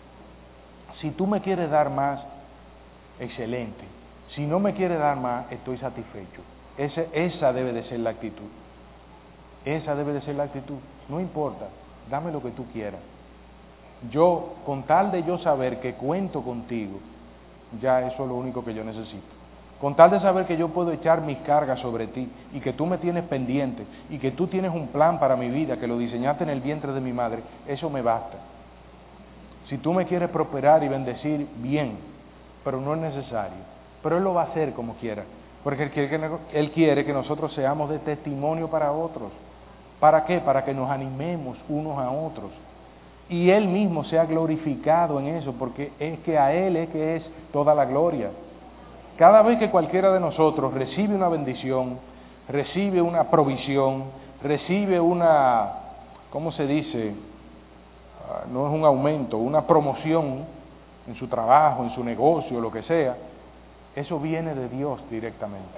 Si tú me quieres dar más, excelente. Si no me quieres dar más, estoy satisfecho. Ese, esa debe de ser la actitud. Esa debe de ser la actitud. No importa, dame lo que tú quieras. Yo, con tal de yo saber que cuento contigo, ya eso es lo único que yo necesito. Con tal de saber que yo puedo echar mis cargas sobre ti y que tú me tienes pendiente y que tú tienes un plan para mi vida, que lo diseñaste en el vientre de mi madre, eso me basta. Si tú me quieres prosperar y bendecir, bien, pero no es necesario. Pero Él lo va a hacer como quiera, porque Él quiere que, Él quiere que nosotros seamos de testimonio para otros. ¿Para qué? Para que nos animemos unos a otros. Y Él mismo sea glorificado en eso, porque es que a Él es que es toda la gloria. Cada vez que cualquiera de nosotros recibe una bendición, recibe una provisión, recibe una, ¿cómo se dice? Uh, no es un aumento, una promoción en su trabajo, en su negocio, lo que sea, eso viene de Dios directamente.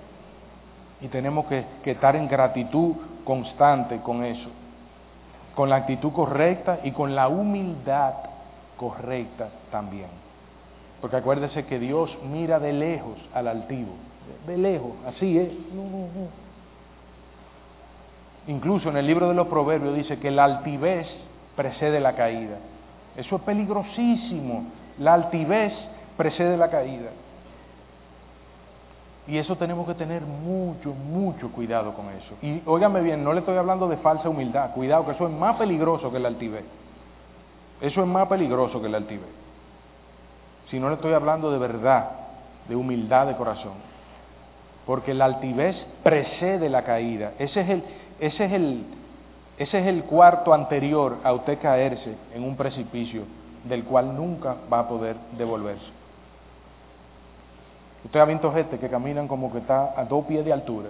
Y tenemos que, que estar en gratitud constante con eso, con la actitud correcta y con la humildad correcta también. Porque acuérdese que Dios mira de lejos al altivo, de lejos, así es. No, no, no. Incluso en el libro de los Proverbios dice que la altivez precede la caída. Eso es peligrosísimo. La altivez precede la caída. Y eso tenemos que tener mucho, mucho cuidado con eso. Y óigame bien, no le estoy hablando de falsa humildad. Cuidado, que eso es más peligroso que la altivez. Eso es más peligroso que la altivez. Si no le estoy hablando de verdad, de humildad de corazón. Porque la altivez precede la caída. Ese es el, ese es el, ese es el cuarto anterior a usted caerse en un precipicio del cual nunca va a poder devolverse. Usted ha visto gente que caminan como que está a dos pies de altura.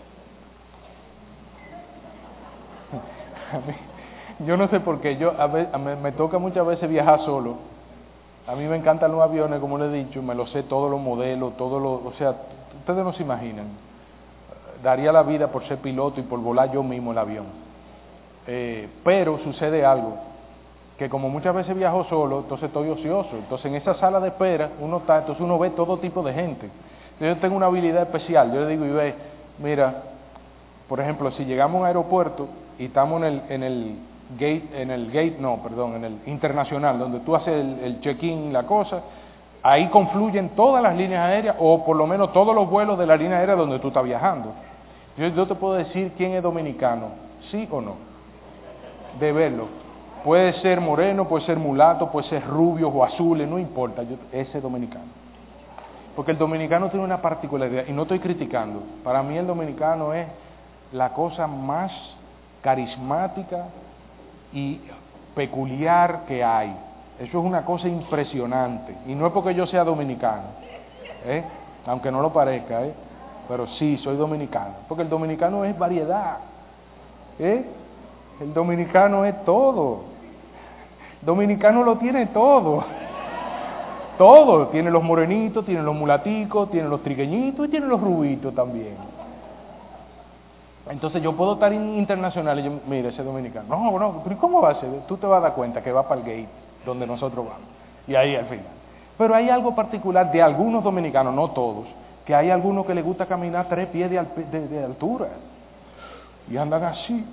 A mí, yo no sé por qué, yo a ve, a me, me toca muchas veces viajar solo. A mí me encantan los aviones, como le he dicho, me lo sé todos los modelos, todos los, o sea, ustedes no se imaginan. Daría la vida por ser piloto y por volar yo mismo el avión. Eh, pero sucede algo, que como muchas veces viajo solo, entonces estoy ocioso. Entonces en esa sala de espera uno está, entonces uno ve todo tipo de gente. Yo tengo una habilidad especial, yo le digo, y ve, Mira, por ejemplo, si llegamos a un aeropuerto y estamos en el, en el gate, en el gate, no, perdón, en el internacional, donde tú haces el, el check-in, la cosa, ahí confluyen todas las líneas aéreas, o por lo menos todos los vuelos de la línea aérea donde tú estás viajando. Yo, yo te puedo decir quién es dominicano, sí o no, de verlo. Puede ser moreno, puede ser mulato, puede ser rubio o azul, no importa, yo, ese es dominicano. Porque el dominicano tiene una particularidad, y no estoy criticando, para mí el dominicano es la cosa más carismática y peculiar que hay. Eso es una cosa impresionante, y no es porque yo sea dominicano, ¿eh? Aunque no lo parezca, ¿eh? Pero sí, soy dominicano, porque el dominicano es variedad, ¿eh? El dominicano es todo, el dominicano lo tiene todo, todo, tiene los morenitos, tiene los mulaticos, tiene los trigueñitos y tiene los rubitos también. Entonces yo puedo estar internacional y yo, mire, ese dominicano, no, no, pero ¿cómo va a ser? Tú te vas a dar cuenta que va para el gate, donde nosotros vamos, y ahí al final. Pero hay algo particular de algunos dominicanos, no todos, que hay algunos que les gusta caminar tres pies de, de, de altura, y andan así,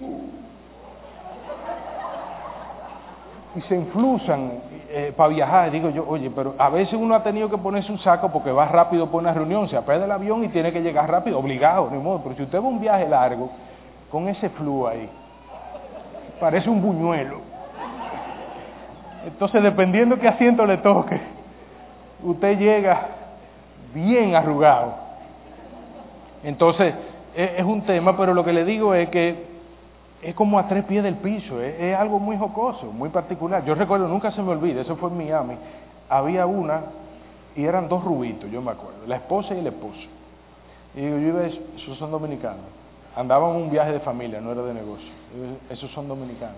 y se influsan eh, para viajar. Digo yo, oye, pero a veces uno ha tenido que ponerse un saco porque va rápido por una reunión, se apaga el avión y tiene que llegar rápido, obligado, ni modo. Pero si usted va un viaje largo, con ese flu ahí, parece un buñuelo. Entonces, dependiendo qué asiento le toque, usted llega bien arrugado. Entonces, es, es un tema, pero lo que le digo es que es como a tres pies del piso, es, es algo muy jocoso, muy particular. Yo recuerdo, nunca se me olvida, eso fue en Miami, había una, y eran dos rubitos, yo me acuerdo, la esposa y el esposo. Y digo, yo iba, esos son dominicanos, andaban en un viaje de familia, no era de negocio, digo, esos son dominicanos.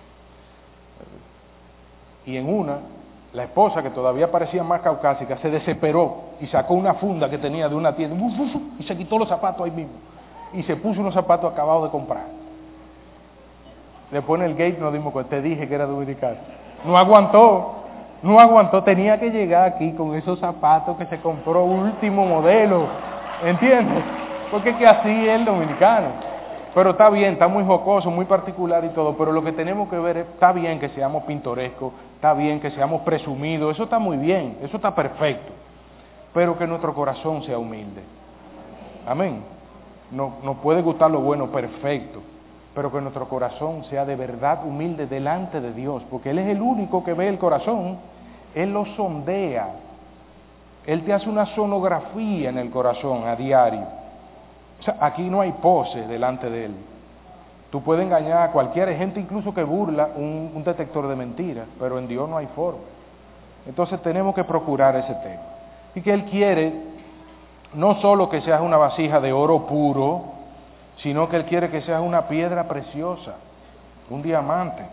Y en una, la esposa, que todavía parecía más caucásica, se desesperó y sacó una funda que tenía de una tienda, y se quitó los zapatos ahí mismo, y se puso unos zapatos acabados de comprar. Después en el gate nos dimos cuenta, te dije que era dominicano. No aguantó, no aguantó, tenía que llegar aquí con esos zapatos que se compró último modelo, ¿entiendes? Porque es que así es el dominicano. Pero está bien, está muy jocoso, muy particular y todo, pero lo que tenemos que ver es, está bien que seamos pintorescos, está bien que seamos presumidos, eso está muy bien, eso está perfecto, pero que nuestro corazón sea humilde. Amén. No, nos puede gustar lo bueno, perfecto, pero que nuestro corazón sea de verdad humilde delante de Dios, porque Él es el único que ve el corazón, Él lo sondea, Él te hace una sonografía en el corazón a diario. O sea, aquí no hay pose delante de Él. Tú puedes engañar a cualquier gente, incluso que burla un, un detector de mentiras, pero en Dios no hay forma. Entonces tenemos que procurar ese tema. Y que Él quiere no solo que seas una vasija de oro puro, sino que Él quiere que seas una piedra preciosa, un diamante.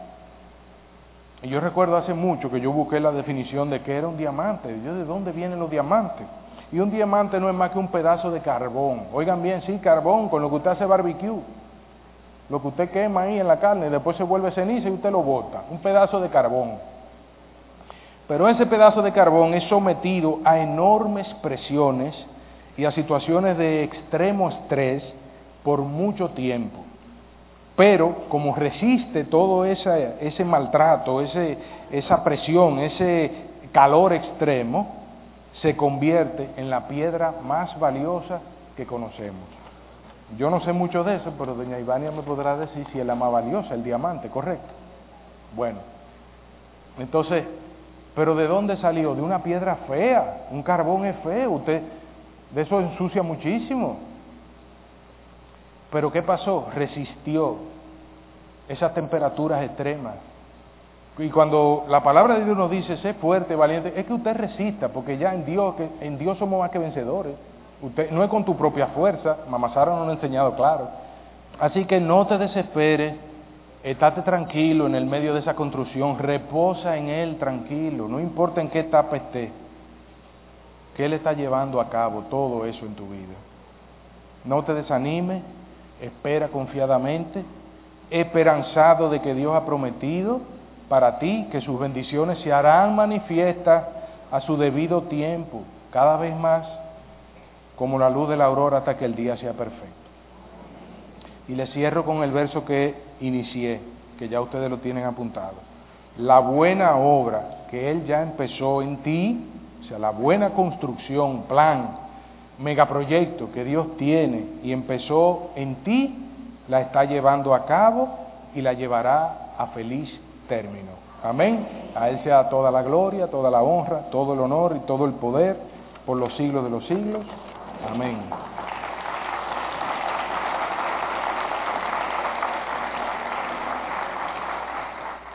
Y yo recuerdo hace mucho que yo busqué la definición de qué era un diamante. Y yo, ¿de dónde vienen los diamantes? Y un diamante no es más que un pedazo de carbón. Oigan bien, sí, carbón, con lo que usted hace barbecue. Lo que usted quema ahí en la carne, y después se vuelve ceniza y usted lo bota. Un pedazo de carbón. Pero ese pedazo de carbón es sometido a enormes presiones y a situaciones de extremo estrés por mucho tiempo. Pero como resiste todo esa, ese maltrato, ese, esa presión, ese calor extremo, se convierte en la piedra más valiosa que conocemos. Yo no sé mucho de eso, pero doña Ivania me podrá decir si es la más valiosa, el diamante, ¿correcto? Bueno, entonces, ¿pero de dónde salió? De una piedra fea, un carbón es feo, usted de eso ensucia muchísimo. Pero ¿qué pasó? Resistió esas temperaturas extremas. Y cuando la palabra de Dios nos dice, sé fuerte, valiente, es que usted resista, porque ya en Dios, que en Dios somos más que vencedores. Usted no es con tu propia fuerza, Mamá Sara nos lo ha enseñado claro. Así que no te desesperes, estate tranquilo en el medio de esa construcción, reposa en Él tranquilo, no importa en qué etapa esté, que Él está llevando a cabo todo eso en tu vida. No te desanimes, espera confiadamente, esperanzado de que Dios ha prometido para ti que sus bendiciones se harán manifiestas a su debido tiempo, cada vez más. como la luz de la aurora hasta que el día sea perfecto. Y le cierro con el verso que inicié, que ya ustedes lo tienen apuntado. La buena obra que Él ya empezó en ti, o sea, la buena construcción, plan, megaproyecto que Dios tiene y empezó en ti, la está llevando a cabo y la llevará a feliz término. Amén. A Él sea toda la gloria, toda la honra, todo el honor y todo el poder por los siglos de los siglos. Amén.